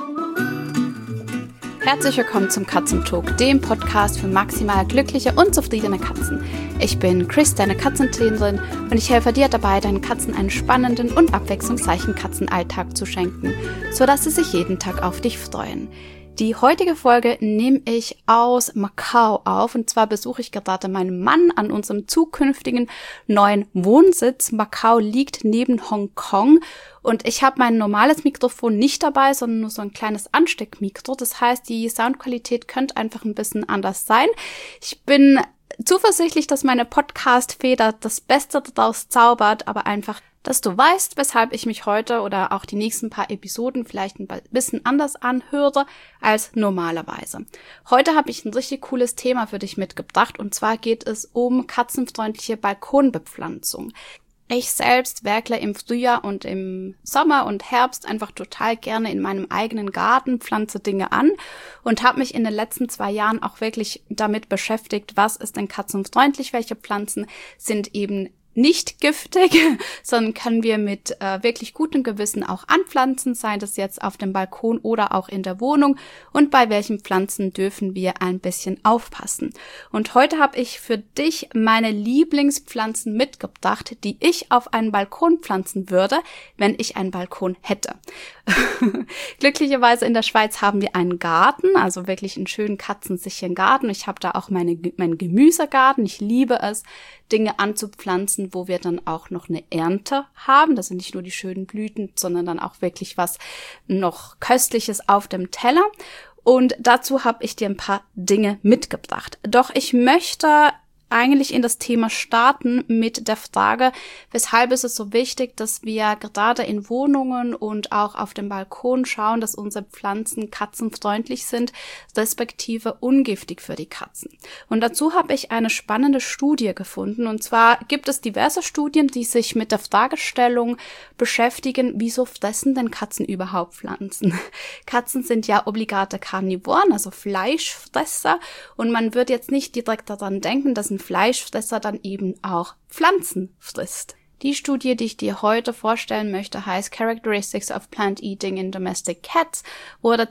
Herzlich willkommen zum Katzentalk, dem Podcast für maximal glückliche und zufriedene Katzen. Ich bin Chris, deine Katzentrainerin, und ich helfe dir dabei, deinen Katzen einen spannenden und abwechslungsreichen Katzenalltag zu schenken, sodass sie sich jeden Tag auf dich freuen. Die heutige Folge nehme ich aus Macau auf, und zwar besuche ich gerade meinen Mann an unserem zukünftigen neuen Wohnsitz. Macau liegt neben Hongkong und ich habe mein normales Mikrofon nicht dabei, sondern nur so ein kleines Ansteckmikro. Das heißt, die Soundqualität könnte einfach ein bisschen anders sein. Ich bin zuversichtlich, dass meine Podcast-Feder das Beste daraus zaubert, aber einfach, dass du weißt, weshalb ich mich heute oder auch die nächsten paar Episoden vielleicht ein bisschen anders anhöre als normalerweise. Heute habe ich ein richtig cooles Thema für dich mitgebracht, und zwar geht es um katzenfreundliche Balkonbepflanzung. Ich selbst werkle im Frühjahr und im Sommer und Herbst einfach total gerne in meinem eigenen Garten, pflanze Dinge an und habe mich in den letzten 2 Jahren auch wirklich damit beschäftigt, was ist denn katzenfreundlich, welche Pflanzen sind eben nicht giftig, sondern können wir mit wirklich gutem Gewissen auch anpflanzen, sei das jetzt auf dem Balkon oder auch in der Wohnung, und bei welchen Pflanzen dürfen wir ein bisschen aufpassen. Und heute habe ich für dich meine Lieblingspflanzen mitgebracht, die ich auf einen Balkon pflanzen würde, wenn ich einen Balkon hätte. Glücklicherweise in der Schweiz haben wir einen Garten, also wirklich einen schönen katzensicheren Garten. Ich habe da auch meinen Gemüsegarten. Ich liebe es, Dinge anzupflanzen, wo wir dann auch noch eine Ernte haben. Das sind nicht nur die schönen Blüten, sondern dann auch wirklich was noch Köstliches auf dem Teller. Und dazu habe ich dir ein paar Dinge mitgebracht. Doch ich möchte eigentlich in das Thema starten mit der Frage, weshalb ist es so wichtig, dass wir gerade in Wohnungen und auch auf dem Balkon schauen, dass unsere Pflanzen katzenfreundlich sind, respektive ungiftig für die Katzen. Und dazu habe ich eine spannende Studie gefunden, und zwar gibt es diverse Studien, die sich mit der Fragestellung beschäftigen, wieso fressen denn Katzen überhaupt Pflanzen? Katzen sind ja obligate Karnivoren, also Fleischfresser, und man wird jetzt nicht direkt daran denken, dass ein Fleischfresser dann eben auch Pflanzen frisst. Die Studie, die ich dir heute vorstellen möchte, heißt Characteristics of Plant Eating in Domestic Cats, wurde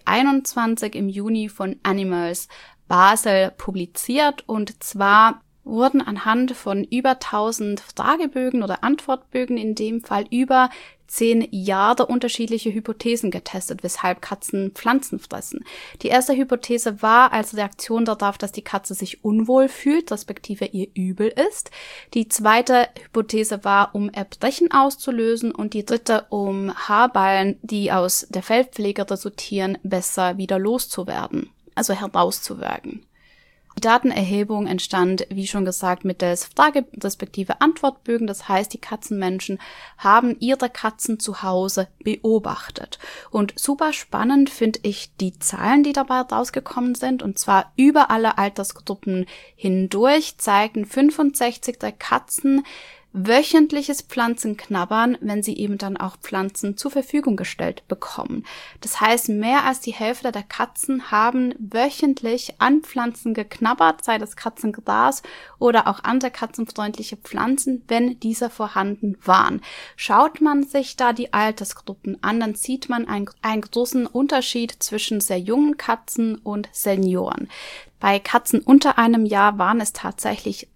2021 im Juni von Animals Basel publiziert, und zwar wurden anhand von über 1000 Fragebögen oder Antwortbögen, in dem Fall über 10 Jahre unterschiedliche Hypothesen getestet, weshalb Katzen Pflanzen fressen. Die erste Hypothese war als Reaktion darauf, dass die Katze sich unwohl fühlt, respektive ihr übel ist. Die zweite Hypothese war, um Erbrechen auszulösen, und die dritte, um Haarballen, die aus der Fellpflege resultieren, besser wieder loszuwerden, also herauszuwürgen. Die Datenerhebung entstand, wie schon gesagt, mittels Frage- respektive Antwortbögen. Das heißt, die Katzenmenschen haben ihre Katzen zu Hause beobachtet. Und super spannend finde ich die Zahlen, die dabei rausgekommen sind. Und zwar über alle Altersgruppen hindurch zeigten 65 der Katzen wöchentliches Pflanzenknabbern, wenn sie eben dann auch Pflanzen zur Verfügung gestellt bekommen. Das heißt, mehr als die Hälfte der Katzen haben wöchentlich an Pflanzen geknabbert, sei das Katzengras oder auch andere katzenfreundliche Pflanzen, wenn diese vorhanden waren. Schaut man sich da die Altersgruppen an, dann sieht man einen großen Unterschied zwischen sehr jungen Katzen und Senioren. Bei Katzen unter einem Jahr waren es tatsächlich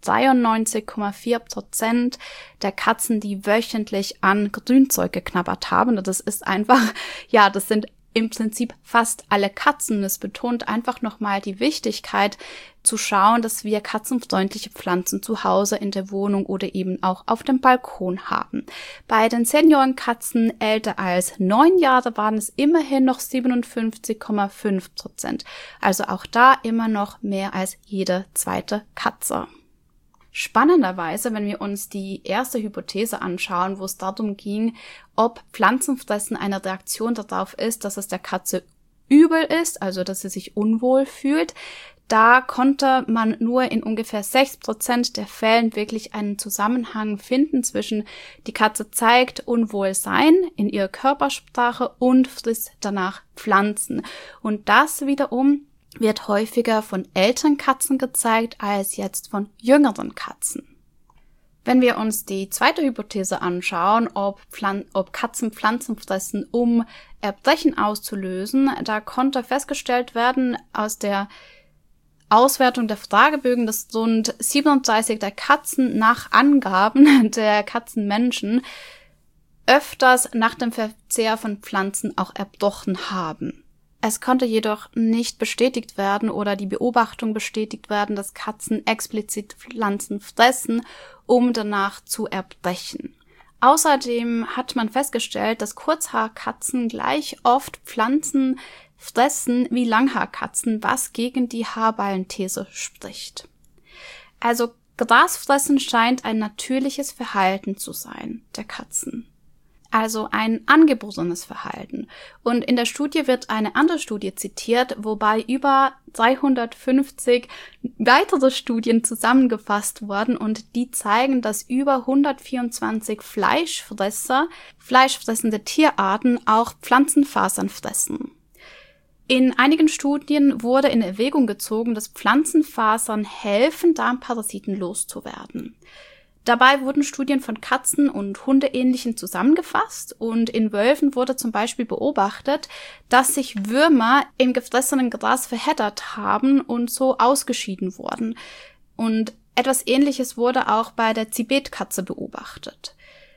93,4% der Katzen, die wöchentlich an Grünzeug geknabbert haben. Und das ist einfach, ja, das sind im Prinzip fast alle Katzen. Es betont einfach nochmal die Wichtigkeit zu schauen, dass wir katzenfreundliche Pflanzen zu Hause in der Wohnung oder eben auch auf dem Balkon haben. Bei den Seniorenkatzen älter als 9 Jahre waren es immerhin noch 57,5%. Also auch da immer noch mehr als jede zweite Katze. Spannenderweise, wenn wir uns die erste Hypothese anschauen, wo es darum ging, ob Pflanzenfressen eine Reaktion darauf ist, dass es der Katze übel ist, also dass sie sich unwohl fühlt, da konnte man nur in ungefähr 6% der Fällen wirklich einen Zusammenhang finden zwischen die Katze zeigt Unwohlsein in ihrer Körpersprache und frisst danach Pflanzen. Und das wiederum wird häufiger von älteren Katzen gezeigt als jetzt von jüngeren Katzen. Wenn wir uns die zweite Hypothese anschauen, ob Katzen Pflanzen fressen, um Erbrechen auszulösen, da konnte festgestellt werden aus der Auswertung der Fragebögen, dass rund 37 der Katzen nach Angaben der Katzenmenschen öfters nach dem Verzehr von Pflanzen auch erbrochen haben. Es konnte jedoch nicht bestätigt werden oder die Beobachtung bestätigt werden, dass Katzen explizit Pflanzen fressen, um danach zu erbrechen. Außerdem hat man festgestellt, dass Kurzhaarkatzen gleich oft Pflanzen fressen wie Langhaarkatzen, was gegen die Haarballenthese spricht. Also Grasfressen scheint ein natürliches Verhalten zu sein der Katzen. Also ein angeborenes Verhalten. Und in der Studie wird eine andere Studie zitiert, wobei über 350 weitere Studien zusammengefasst wurden und die zeigen, dass über 124 fleischfressende Tierarten auch Pflanzenfasern fressen. In einigen Studien wurde in Erwägung gezogen, dass Pflanzenfasern helfen, Darmparasiten loszuwerden. Dabei wurden Studien von Katzen- und Hundeähnlichen zusammengefasst und in Wölfen wurde zum Beispiel beobachtet, dass sich Würmer im gefressenen Gras verheddert haben und so ausgeschieden wurden. Und etwas Ähnliches wurde auch bei der Tibetkatze beobachtet.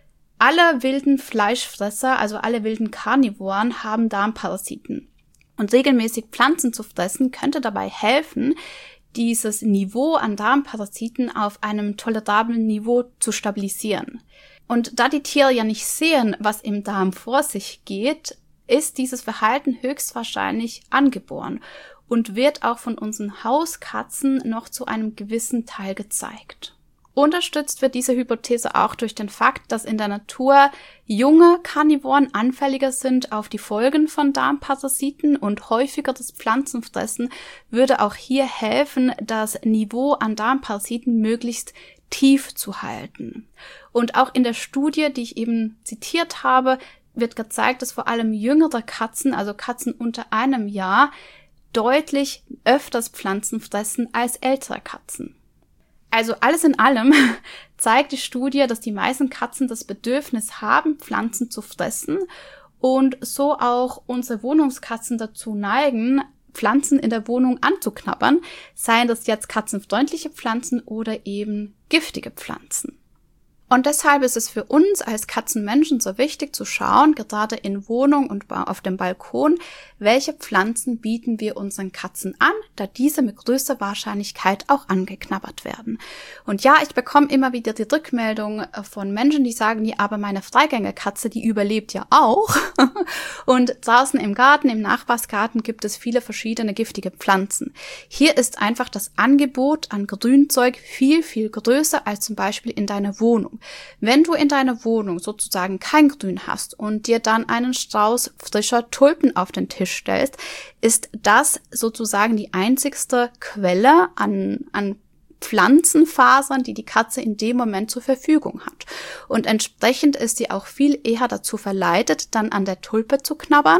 Alle wilden Fleischfresser, also alle wilden Karnivoren, haben Darmparasiten. Und regelmäßig Pflanzen zu fressen könnte dabei helfen, dieses Niveau an Darmparasiten auf einem tolerablen Niveau zu stabilisieren. Und da die Tiere ja nicht sehen, was im Darm vor sich geht, ist dieses Verhalten höchstwahrscheinlich angeboren und wird auch von unseren Hauskatzen noch zu einem gewissen Teil gezeigt. Unterstützt wird diese Hypothese auch durch den Fakt, dass in der Natur junge Karnivoren anfälliger sind auf die Folgen von Darmparasiten und häufigeres Pflanzenfressen würde auch hier helfen, das Niveau an Darmparasiten möglichst tief zu halten. Und auch in der Studie, die ich eben zitiert habe, wird gezeigt, dass vor allem jüngere Katzen, also Katzen unter einem Jahr, deutlich öfters Pflanzen fressen als ältere Katzen. Also alles in allem zeigt die Studie, dass die meisten Katzen das Bedürfnis haben, Pflanzen zu fressen und so auch unsere Wohnungskatzen dazu neigen, Pflanzen in der Wohnung anzuknabbern, seien das jetzt katzenfreundliche Pflanzen oder eben giftige Pflanzen. Und deshalb ist es für uns als Katzenmenschen so wichtig zu schauen, gerade in Wohnung und auf dem Balkon, welche Pflanzen bieten wir unseren Katzen an, da diese mit größter Wahrscheinlichkeit auch angeknabbert werden. Und ja, ich bekomme immer wieder die Rückmeldung von Menschen, die sagen, ja, aber meine Freigängerkatze, die überlebt ja auch. Und draußen im Garten, im Nachbarsgarten gibt es viele verschiedene giftige Pflanzen. Hier ist einfach das Angebot an Grünzeug viel, viel größer als zum Beispiel in deiner Wohnung. Wenn du in deiner Wohnung sozusagen kein Grün hast und dir dann einen Strauß frischer Tulpen auf den Tisch stellst, ist das sozusagen die einzigste Quelle an Pflanzenfasern, die die Katze in dem Moment zur Verfügung hat. Und entsprechend ist sie auch viel eher dazu verleitet, dann an der Tulpe zu knabbern,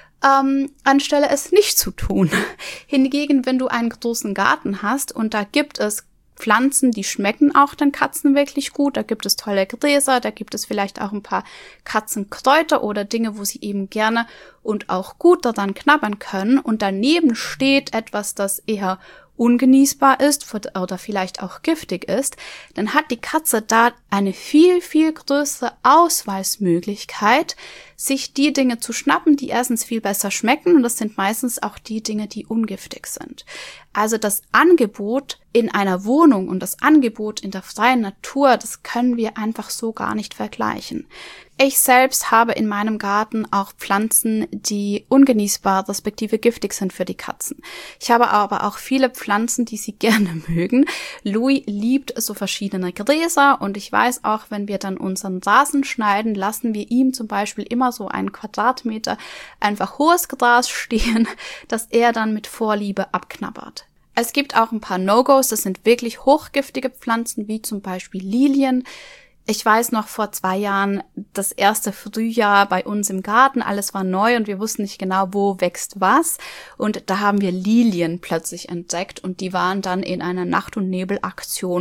anstelle es nicht zu tun. Hingegen, wenn du einen großen Garten hast und da gibt es Pflanzen, die schmecken auch den Katzen wirklich gut. Da gibt es tolle Gräser, da gibt es vielleicht auch ein paar Katzenkräuter oder Dinge, wo sie eben gerne und auch gut daran knabbern können. Und daneben steht etwas, das eher ungenießbar ist oder vielleicht auch giftig ist, dann hat die Katze da eine viel, viel größere Auswahlmöglichkeit, sich die Dinge zu schnappen, die erstens viel besser schmecken, und das sind meistens auch die Dinge, die ungiftig sind. Also das Angebot in einer Wohnung und das Angebot in der freien Natur, das können wir einfach so gar nicht vergleichen. Ich selbst habe in meinem Garten auch Pflanzen, die ungenießbar respektive giftig sind für die Katzen. Ich habe aber auch viele Pflanzen, die sie gerne mögen. Louis liebt so verschiedene Gräser und ich weiß auch, wenn wir dann unseren Rasen schneiden, lassen wir ihm zum Beispiel immer so einen Quadratmeter einfach hohes Gras stehen, das er dann mit Vorliebe abknabbert. Es gibt auch ein paar No-Gos, das sind wirklich hochgiftige Pflanzen, wie zum Beispiel Lilien. Ich weiß noch, vor 2 Jahren, das erste Frühjahr bei uns im Garten, alles war neu und wir wussten nicht genau, wo wächst was. Und da haben wir Lilien plötzlich entdeckt und die waren dann in einer Nacht- und Nebelaktion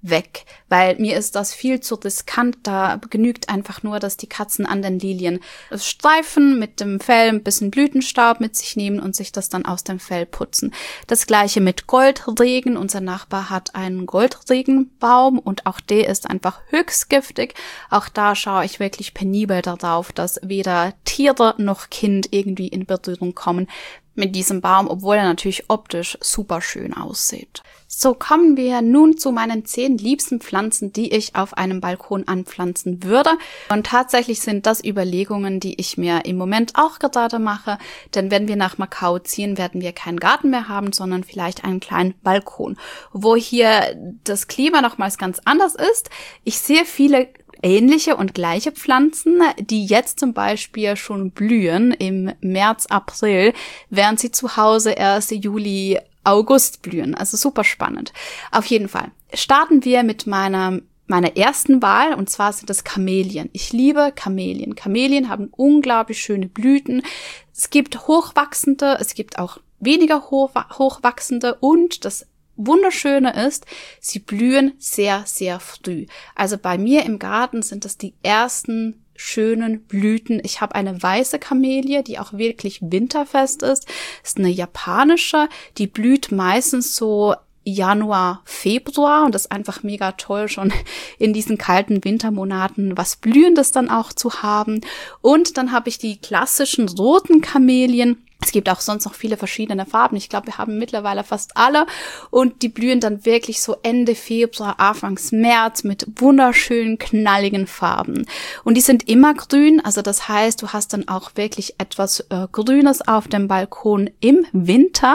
weg, weil mir ist das viel zu riskant. Da genügt einfach nur, dass die Katzen an den Lilien streifen, mit dem Fell ein bisschen Blütenstaub mit sich nehmen und sich das dann aus dem Fell putzen. Das gleiche mit Goldregen. Unser Nachbar hat einen Goldregenbaum und auch der ist einfach höchst giftig. Auch da schaue ich wirklich penibel darauf, dass weder Tiere noch Kind irgendwie in Berührung kommen mit diesem Baum, obwohl er natürlich optisch super schön aussieht. So, kommen wir nun zu meinen 10 liebsten Pflanzen, die ich auf einem Balkon anpflanzen würde. Und tatsächlich sind das Überlegungen, die ich mir im Moment auch gerade mache. Denn wenn wir nach Macau ziehen, werden wir keinen Garten mehr haben, sondern vielleicht einen kleinen Balkon, wo hier das Klima nochmals ganz anders ist. Ich sehe viele ähnliche und gleiche Pflanzen, die jetzt zum Beispiel schon blühen im März, April, während sie zu Hause erst Juli, August blühen. Also super spannend. Auf jeden Fall starten wir mit meiner ersten Wahl, und zwar sind das Kamelien. Ich liebe Kamelien. Kamelien haben unglaublich schöne Blüten. Es gibt hochwachsende, es gibt auch weniger hochwachsende, und das Wunderschöne ist, sie blühen sehr, sehr früh. Also bei mir im Garten sind das die ersten schönen Blüten. Ich habe eine weiße Kamelie, die auch wirklich winterfest ist. Das ist eine japanische, die blüht meistens so Januar, Februar, und das ist einfach mega toll, schon in diesen kalten Wintermonaten was Blühendes dann auch zu haben. Und dann habe ich die klassischen roten Kamelien. Es gibt auch sonst noch viele verschiedene Farben. Ich glaube, wir haben mittlerweile fast alle, und die blühen dann wirklich so Ende Februar, Anfangs März mit wunderschönen, knalligen Farben. Und die sind immer grün, also das heißt, du hast dann auch wirklich etwas Grünes auf dem Balkon im Winter.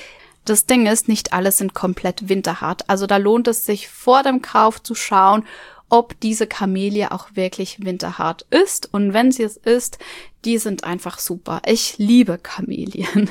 Das Ding ist, nicht alle sind komplett winterhart. Also da lohnt es sich vor dem Kauf zu schauen, ob diese Kamelie auch wirklich winterhart ist. Und wenn sie es ist, die sind einfach super. Ich liebe Kamelien.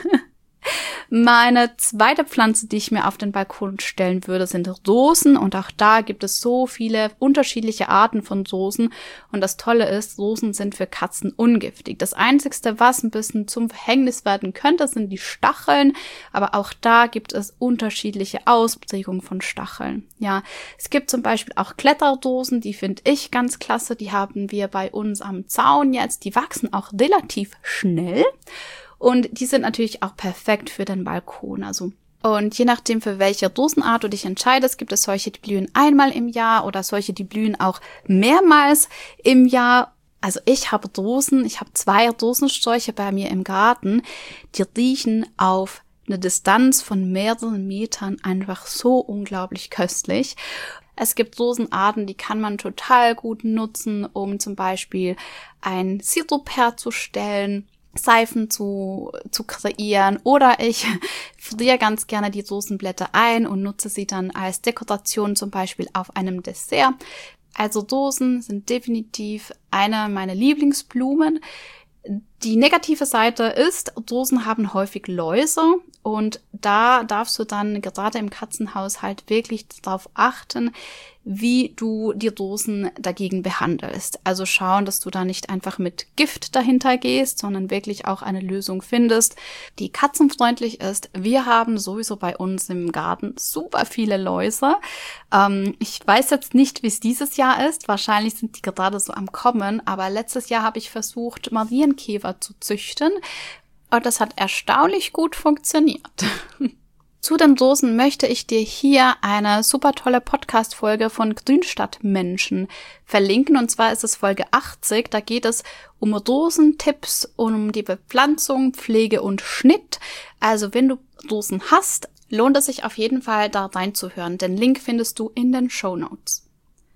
Meine zweite Pflanze, die ich mir auf den Balkon stellen würde, sind Rosen. Und auch da gibt es so viele unterschiedliche Arten von Rosen. Und das Tolle ist, Rosen sind für Katzen ungiftig. Das Einzige, was ein bisschen zum Verhängnis werden könnte, sind die Stacheln. Aber auch da gibt es unterschiedliche Ausprägungen von Stacheln. Ja, es gibt zum Beispiel auch Kletterrosen, die finde ich ganz klasse. Die haben wir bei uns am Zaun jetzt. Die wachsen auch relativ schnell. Und die sind natürlich auch perfekt für den Balkon. Und je nachdem, für welche Rosenart du dich entscheidest, gibt es solche, die blühen einmal im Jahr oder solche, die blühen auch mehrmals im Jahr. Also ich habe 2 Rosensträuche bei mir im Garten, die riechen auf eine Distanz von mehreren Metern einfach so unglaublich köstlich. Es gibt Rosenarten, die kann man total gut nutzen, um zum Beispiel ein Sirup herzustellen, Seifen zu kreieren, oder ich friere ganz gerne die Rosenblätter ein und nutze sie dann als Dekoration zum Beispiel auf einem Dessert. Also Rosen sind definitiv eine meiner Lieblingsblumen. Die negative Seite ist, Rosen haben häufig Läuse, und da darfst du dann gerade im Katzenhaushalt wirklich darauf achten, wie du die Rosen dagegen behandelst. Also schauen, dass du da nicht einfach mit Gift dahinter gehst, sondern wirklich auch eine Lösung findest, die katzenfreundlich ist. Wir haben sowieso bei uns im Garten super viele Läuse. Ich weiß jetzt nicht, wie es dieses Jahr ist. Wahrscheinlich sind die gerade so am Kommen. Aber letztes Jahr habe ich versucht, Marienkäfer zu züchten. Und das hat erstaunlich gut funktioniert. Zu den Rosen möchte ich dir hier eine super tolle Podcast-Folge von Grünstadtmenschen verlinken. Und zwar ist es Folge 80. Da geht es um Rosentipps, um die Bepflanzung, Pflege und Schnitt. Also wenn du Rosen hast, lohnt es sich auf jeden Fall, da reinzuhören. Den Link findest du in den Shownotes.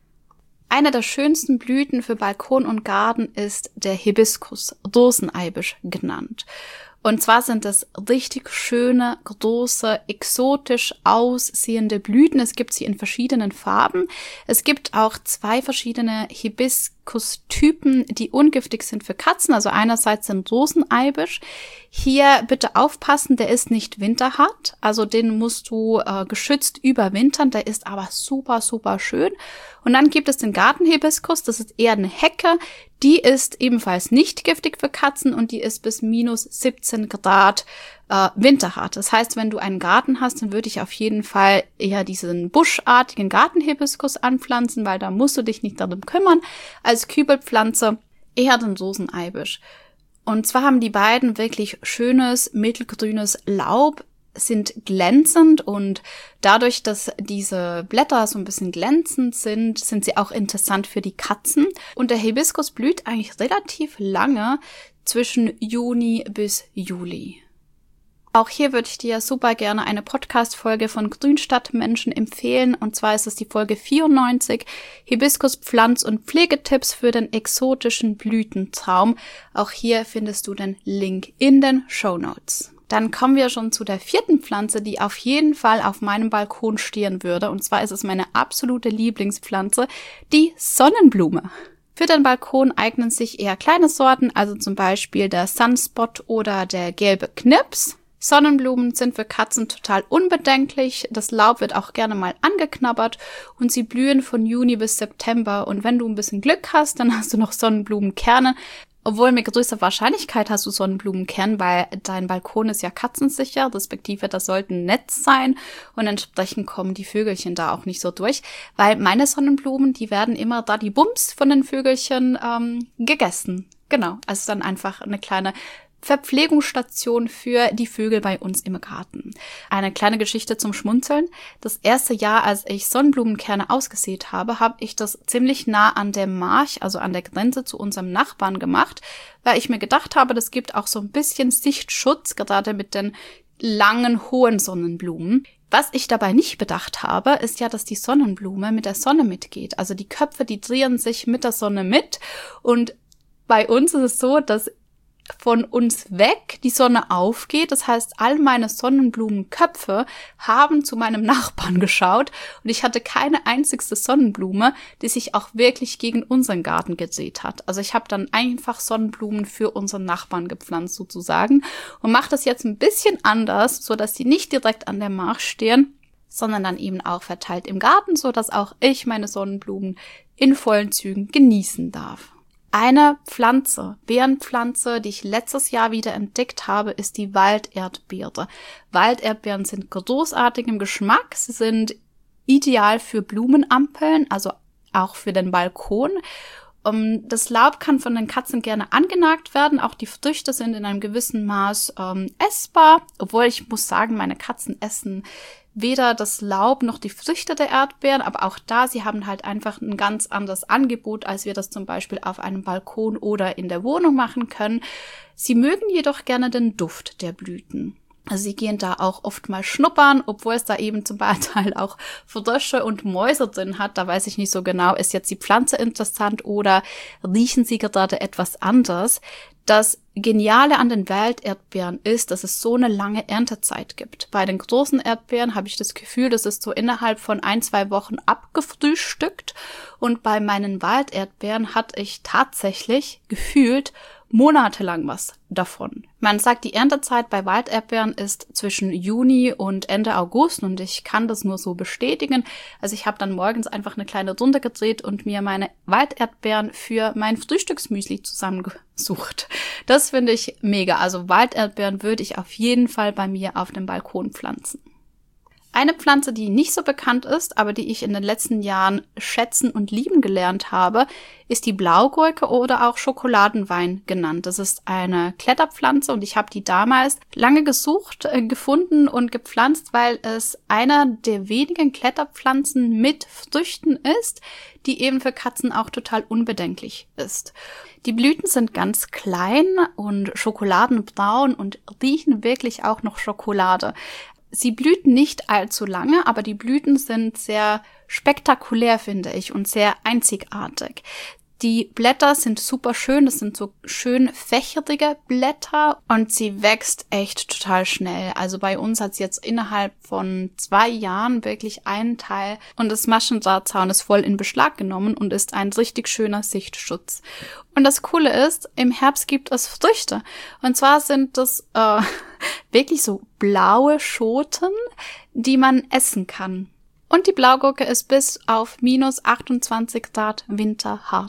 Eine der schönsten Blüten für Balkon und Garten ist der Hibiskus, Roseneibisch genannt. Und zwar sind es richtig schöne, große, exotisch aussehende Blüten. Es gibt sie in verschiedenen Farben. Es gibt auch 2 verschiedene Hibiskus-Typen, die ungiftig sind für Katzen. Also einerseits den Roseneibisch. Hier bitte aufpassen, der ist nicht winterhart. Also den musst du geschützt überwintern. Der ist aber super, super schön. Und dann gibt es den Gartenhibiskus. Das ist eher eine Hecke. Die ist ebenfalls nicht giftig für Katzen und die ist bis minus 17 Grad winterhart. Das heißt, wenn du einen Garten hast, dann würde ich auf jeden Fall eher diesen buschartigen Gartenhibiskus anpflanzen, weil da musst du dich nicht darum kümmern. Als Kübelpflanze eher den Roseneibisch. Und zwar haben die beiden wirklich schönes, mittelgrünes Laub, sind glänzend und dadurch, dass diese Blätter so ein bisschen glänzend sind, sind sie auch interessant für die Katzen. Und der Hibiskus blüht eigentlich relativ lange, zwischen Juni bis Juli. Auch hier würde ich dir super gerne eine Podcast-Folge von Grünstadtmenschen empfehlen. Und zwar ist es die Folge 94, Hibiskus Pflanz- und Pflegetipps für den exotischen Blütentraum. Auch hier findest du den Link in den Shownotes. Dann kommen wir schon zu der 4. Pflanze, die auf jeden Fall auf meinem Balkon stehen würde. Und zwar ist es meine absolute Lieblingspflanze, die Sonnenblume. Für den Balkon eignen sich eher kleine Sorten, also zum Beispiel der Sunspot oder der gelbe Knips. Sonnenblumen sind für Katzen total unbedenklich. Das Laub wird auch gerne mal angeknabbert und sie blühen von Juni bis September. Und wenn du ein bisschen Glück hast, dann hast du noch Sonnenblumenkerne. Obwohl mit größter Wahrscheinlichkeit hast du Sonnenblumenkern, weil dein Balkon ist ja katzensicher, respektive das sollten Netz sein und entsprechend kommen die Vögelchen da auch nicht so durch, weil meine Sonnenblumen, die werden immer da die Bums von den Vögelchen gegessen. Genau, also dann einfach eine kleine Verpflegungsstation für die Vögel bei uns im Garten. Eine kleine Geschichte zum Schmunzeln. Das erste Jahr, als ich Sonnenblumenkerne ausgesät habe, habe ich das ziemlich nah an der March, also an der Grenze zu unserem Nachbarn gemacht, weil ich mir gedacht habe, das gibt auch so ein bisschen Sichtschutz, gerade mit den langen, hohen Sonnenblumen. Was ich dabei nicht bedacht habe, ist ja, dass die Sonnenblume mit der Sonne mitgeht. Also die Köpfe, die drehen sich mit der Sonne mit und bei uns ist es so, dass von uns weg die Sonne aufgeht. Das heißt, all meine Sonnenblumenköpfe haben zu meinem Nachbarn geschaut und ich hatte keine einzigste Sonnenblume, die sich auch wirklich gegen unseren Garten gedreht hat. Also ich habe dann einfach Sonnenblumen für unseren Nachbarn gepflanzt sozusagen und mache das jetzt ein bisschen anders, so dass die nicht direkt an der March stehen, sondern dann eben auch verteilt im Garten, so dass auch ich meine Sonnenblumen in vollen Zügen genießen darf. Eine Pflanze, Beerenpflanze, die ich letztes Jahr wieder entdeckt habe, ist die Walderdbeere. Walderdbeeren sind großartig im Geschmack. Sie sind ideal für Blumenampeln, also auch für den Balkon. Das Laub kann von den Katzen gerne angenagt werden. Auch die Früchte sind in einem gewissen Maß essbar. Obwohl ich muss sagen, meine Katzen essen weder das Laub noch die Früchte der Erdbeeren, aber auch da, sie haben halt einfach ein ganz anderes Angebot, als wir das zum Beispiel auf einem Balkon oder in der Wohnung machen können. Sie mögen jedoch gerne den Duft der Blüten. Also sie gehen da auch oft mal schnuppern, obwohl es da eben zum Beispiel auch Frösche und Mäuse drin hat. Da weiß ich nicht so genau, ist jetzt die Pflanze interessant oder riechen sie gerade etwas anders. Das Geniale an den Walderdbeeren ist, dass es so eine lange Erntezeit gibt. Bei den großen Erdbeeren habe ich das Gefühl, das ist so innerhalb von 1-2 Wochen abgefrühstückt. Und bei meinen Walderdbeeren hatte ich tatsächlich gefühlt monatelang was davon. Man sagt, die Erntezeit bei Walderdbeeren ist zwischen Juni und Ende August und ich kann das nur so bestätigen. Also ich habe dann morgens einfach eine kleine Runde gedreht und mir meine Walderdbeeren für mein Frühstücksmüsli zusammengesucht. Das finde ich mega. Also Walderdbeeren würde ich auf jeden Fall bei mir auf dem Balkon pflanzen. Eine Pflanze, die nicht so bekannt ist, aber die ich in den letzten Jahren schätzen und lieben gelernt habe, ist die Blaugurke oder auch Schokoladenwein genannt. Das ist eine Kletterpflanze und ich habe die damals lange gesucht, gefunden und gepflanzt, weil es einer der wenigen Kletterpflanzen mit Früchten ist, die eben für Katzen auch total unbedenklich ist. Die Blüten sind ganz klein und schokoladenbraun und riechen wirklich auch noch Schokolade. Sie blüht nicht allzu lange, aber die Blüten sind sehr spektakulär, finde ich, und sehr einzigartig. Die Blätter sind super schön, das sind so schön fächerige Blätter und sie wächst echt total schnell. Also bei uns hat sie jetzt innerhalb von 2 Jahren wirklich einen Teil und das Maschendrahtzaun ist voll in Beschlag genommen und ist ein richtig schöner Sichtschutz. Und das Coole ist, im Herbst gibt es Früchte. Und zwar sind das wirklich so blaue Schoten, die man essen kann. Und die Blaugurke ist bis auf minus 28 Grad winterhart.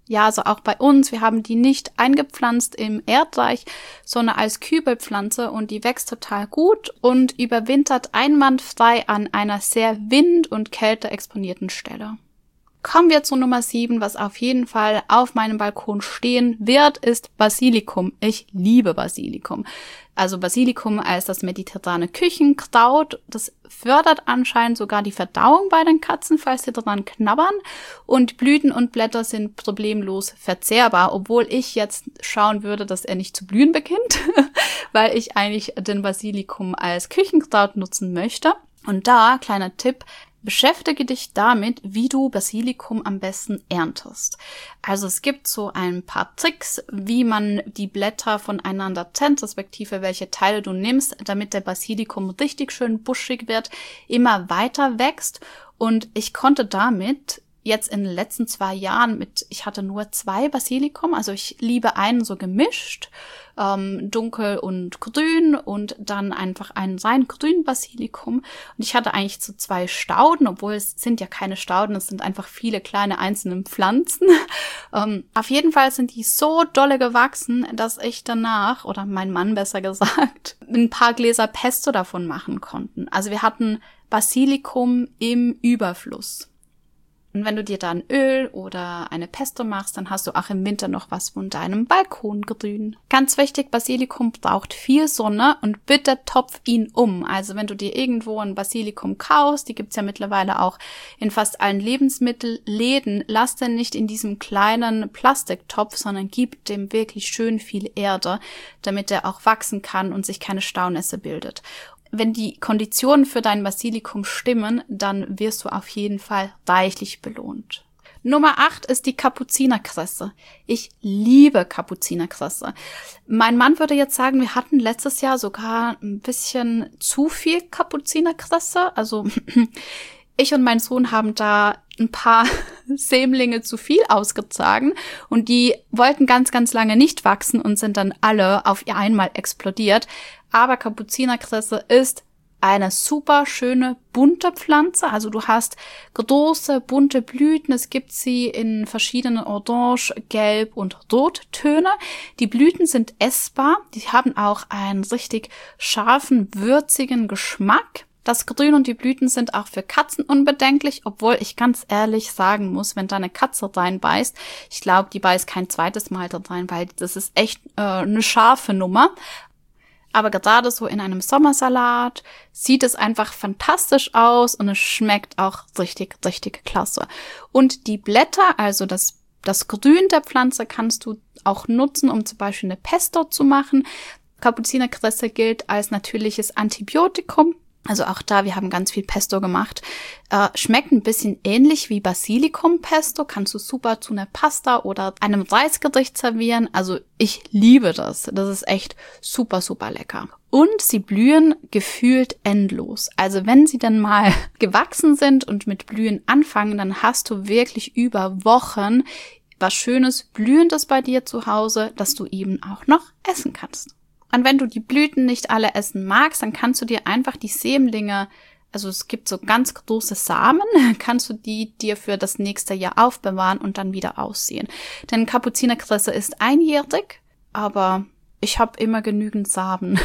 Ja, also auch bei uns, wir haben die nicht eingepflanzt im Erdreich, sondern als Kübelpflanze und die wächst total gut und überwintert einwandfrei an einer sehr wind- und kälteexponierten Stelle. Kommen wir zu Nummer 7, was auf jeden Fall auf meinem Balkon stehen wird, ist Basilikum. Ich liebe Basilikum. Also Basilikum als das mediterrane Küchenkraut, das fördert anscheinend sogar die Verdauung bei den Katzen, falls sie daran knabbern. Und Blüten und Blätter sind problemlos verzehrbar, obwohl ich jetzt schauen würde, dass er nicht zu blühen beginnt, weil ich eigentlich den Basilikum als Küchenkraut nutzen möchte. Und da, kleiner Tipp, beschäftige dich damit, wie du Basilikum am besten erntest. Also es gibt so ein paar Tricks, wie man die Blätter voneinander trennt, respektive welche Teile du nimmst, damit der Basilikum richtig schön buschig wird, immer weiter wächst. Und ich konnte damit jetzt in den letzten 2 Jahren ich hatte nur 2 Basilikum, also ich liebe einen so gemischt, dunkel und grün und dann einfach einen rein grünen Basilikum. Und ich hatte eigentlich so 2 Stauden, obwohl es sind ja keine Stauden, es sind einfach viele kleine einzelne Pflanzen. Auf jeden Fall sind die so dolle gewachsen, dass ich danach, oder mein Mann besser gesagt, ein paar Gläser Pesto davon machen konnten. Also wir hatten Basilikum im Überfluss. Und wenn du dir dann Öl oder eine Pesto machst, dann hast du auch im Winter noch was von deinem Balkongrün. Ganz wichtig, Basilikum braucht viel Sonne und bitte topf ihn um. Also wenn du dir irgendwo ein Basilikum kaufst, die gibt's ja mittlerweile auch in fast allen Lebensmittelläden, lass den nicht in diesem kleinen Plastiktopf, sondern gib dem wirklich schön viel Erde, damit er auch wachsen kann und sich keine Staunässe bildet. Wenn die Konditionen für dein Basilikum stimmen, dann wirst du auf jeden Fall reichlich belohnt. Nummer 8 ist die Kapuzinerkresse. Ich liebe Kapuzinerkresse. Mein Mann würde jetzt sagen, wir hatten letztes Jahr sogar ein bisschen zu viel Kapuzinerkresse. Also ich und mein Sohn haben da ein paar Sämlinge zu viel ausgetragen und die wollten ganz, ganz lange nicht wachsen und sind dann alle auf einmal explodiert. Aber Kapuzinerkresse ist eine super schöne bunte Pflanze. Also du hast große bunte Blüten. Es gibt sie in verschiedenen Orange, Gelb und Rottöne. Die Blüten sind essbar. Die haben auch einen richtig scharfen, würzigen Geschmack. Das Grün und die Blüten sind auch für Katzen unbedenklich, obwohl ich ganz ehrlich sagen muss, wenn da eine Katze reinbeißt, ich glaube, die beißt kein zweites Mal da rein, weil das ist echt eine scharfe Nummer. Aber gerade so in einem Sommersalat sieht es einfach fantastisch aus und es schmeckt auch richtig, richtig klasse. Und die Blätter, also das Grün der Pflanze kannst du auch nutzen, um zum Beispiel eine Pesto zu machen. Kapuzinerkresse gilt als natürliches Antibiotikum. Also auch da, wir haben ganz viel Pesto gemacht. Schmeckt ein bisschen ähnlich wie Basilikum-Pesto. Kannst du super zu einer Pasta oder einem Reisgericht servieren. Also ich liebe das. Das ist echt super, super lecker. Und sie blühen gefühlt endlos. Also wenn sie dann mal gewachsen sind und mit Blühen anfangen, dann hast du wirklich über Wochen was Schönes, Blühendes bei dir zu Hause, das du eben auch noch essen kannst. Und wenn du die Blüten nicht alle essen magst, dann kannst du dir einfach die Sämlinge, also es gibt so ganz große Samen, kannst du die dir für das nächste Jahr aufbewahren und dann wieder aussehen. Denn Kapuzinerkresse ist einjährig, aber ich habe immer genügend Samen.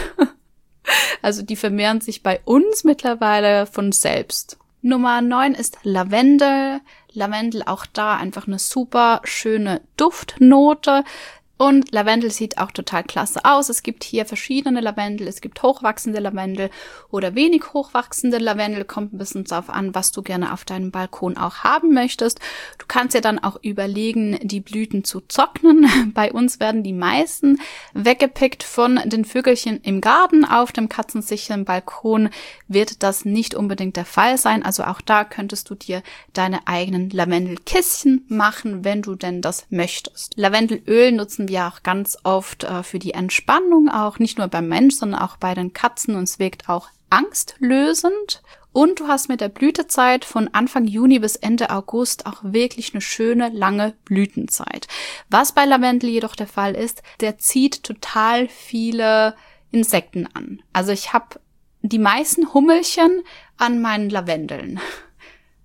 Also die vermehren sich bei uns mittlerweile von selbst. Nummer 9 ist Lavendel. Lavendel auch da einfach eine super schöne Duftnote. Und Lavendel sieht auch total klasse aus. Es gibt hier verschiedene Lavendel. Es gibt hochwachsende Lavendel oder wenig hochwachsende Lavendel. Kommt ein bisschen drauf an, was du gerne auf deinem Balkon auch haben möchtest. Du kannst ja dann auch überlegen, die Blüten zu trocknen. Bei uns werden die meisten weggepickt von den Vögelchen im Garten. Auf dem katzensicheren Balkon wird das nicht unbedingt der Fall sein. Also auch da könntest du dir deine eigenen Lavendelkisschen machen, wenn du denn das möchtest. Lavendelöl nutzen wir auch ganz oft für die Entspannung, auch nicht nur beim Mensch, sondern auch bei den Katzen, und es wirkt auch angstlösend. Und du hast mit der Blütezeit von Anfang Juni bis Ende August auch wirklich eine schöne, lange Blütenzeit. Was bei Lavendel jedoch der Fall ist, der zieht total viele Insekten an. Also ich habe die meisten Hummelchen an meinen Lavendeln.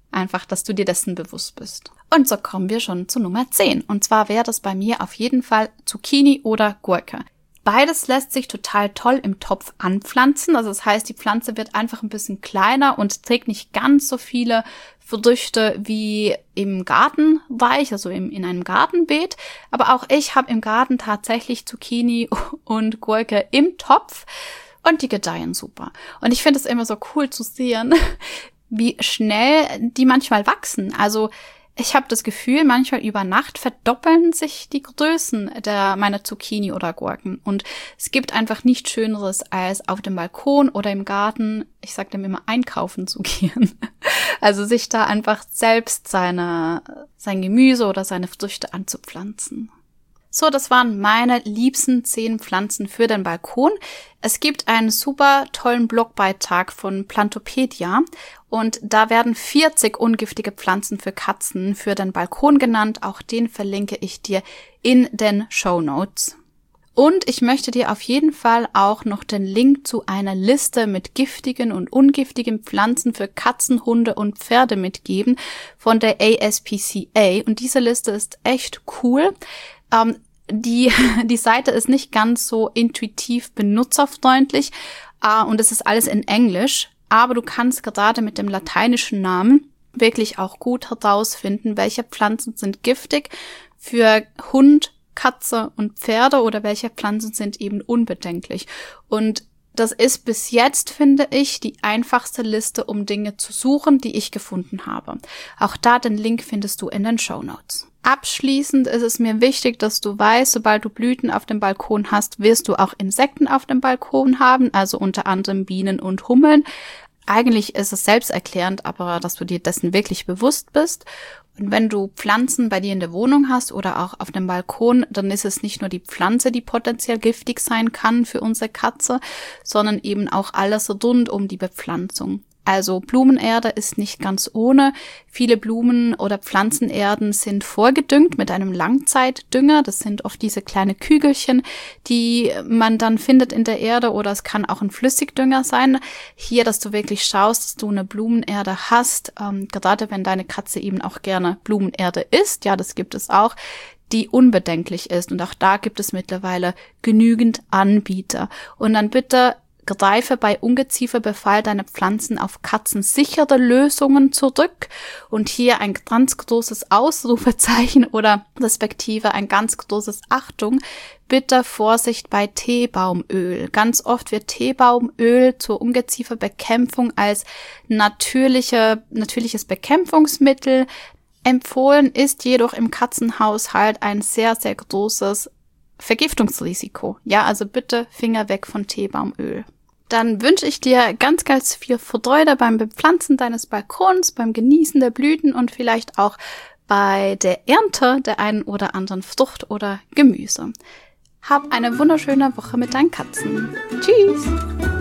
Einfach, dass du dir dessen bewusst bist. Und so kommen wir schon zu Nummer 10. Und zwar wäre das bei mir auf jeden Fall Zucchini oder Gurke. Beides lässt sich total toll im Topf anpflanzen. Also das heißt, die Pflanze wird einfach ein bisschen kleiner und trägt nicht ganz so viele Früchte wie im Gartenweich, also in einem Gartenbeet. Aber auch ich habe im Garten tatsächlich Zucchini und Gurke im Topf und die gedeihen super. Und ich finde es immer so cool zu sehen, wie schnell die manchmal wachsen. Also ich habe das Gefühl, manchmal über Nacht verdoppeln sich die Größen meiner Zucchini oder Gurken. Und es gibt einfach nichts Schöneres, als auf dem Balkon oder im Garten, ich sage dem immer, einkaufen zu gehen. Also sich da einfach selbst sein Gemüse oder seine Früchte anzupflanzen. So, das waren meine liebsten 10 Pflanzen für den Balkon. Es gibt einen super tollen Blogbeitrag von Plantopedia und da werden 40 ungiftige Pflanzen für Katzen für den Balkon genannt. Auch den verlinke ich dir in den Shownotes. Und ich möchte dir auf jeden Fall auch noch den Link zu einer Liste mit giftigen und ungiftigen Pflanzen für Katzen, Hunde und Pferde mitgeben von der ASPCA. Und diese Liste ist echt cool. Die Seite ist nicht ganz so intuitiv benutzerfreundlich und es ist alles in Englisch, aber du kannst gerade mit dem lateinischen Namen wirklich auch gut herausfinden, welche Pflanzen sind giftig für Hund, Katze und Pferde oder welche Pflanzen sind eben unbedenklich. Und das ist bis jetzt, finde ich, die einfachste Liste, um Dinge zu suchen, die ich gefunden habe. Auch da den Link findest du in den Shownotes. Abschließend ist es mir wichtig, dass du weißt, sobald du Blüten auf dem Balkon hast, wirst du auch Insekten auf dem Balkon haben, also unter anderem Bienen und Hummeln. Eigentlich ist es selbsterklärend, aber dass du dir dessen wirklich bewusst bist. Und wenn du Pflanzen bei dir in der Wohnung hast oder auch auf dem Balkon, dann ist es nicht nur die Pflanze, die potenziell giftig sein kann für unsere Katze, sondern eben auch alles rund um die Bepflanzung. Also Blumenerde ist nicht ganz ohne. Viele Blumen- oder Pflanzenerden sind vorgedüngt mit einem Langzeitdünger. Das sind oft diese kleine Kügelchen, die man dann findet in der Erde, oder es kann auch ein Flüssigdünger sein. Hier, dass du wirklich schaust, dass du eine Blumenerde hast, gerade wenn deine Katze eben auch gerne Blumenerde isst. Ja, das gibt es auch, die unbedenklich ist. Und auch da gibt es mittlerweile genügend Anbieter. Und dann bitte greife bei Ungezieferbefall deine Pflanzen auf katzensichere Lösungen zurück und hier ein ganz großes Ausrufezeichen oder respektive ein ganz großes Achtung, bitte Vorsicht bei Teebaumöl. Ganz oft wird Teebaumöl zur Ungezieferbekämpfung als natürliches Bekämpfungsmittel empfohlen, ist jedoch im Katzenhaushalt ein sehr, sehr großes Vergiftungsrisiko. Ja, also bitte Finger weg von Teebaumöl. Dann wünsche ich dir ganz, ganz viel Freude beim Bepflanzen deines Balkons, beim Genießen der Blüten und vielleicht auch bei der Ernte der einen oder anderen Frucht oder Gemüse. Hab eine wunderschöne Woche mit deinen Katzen. Tschüss!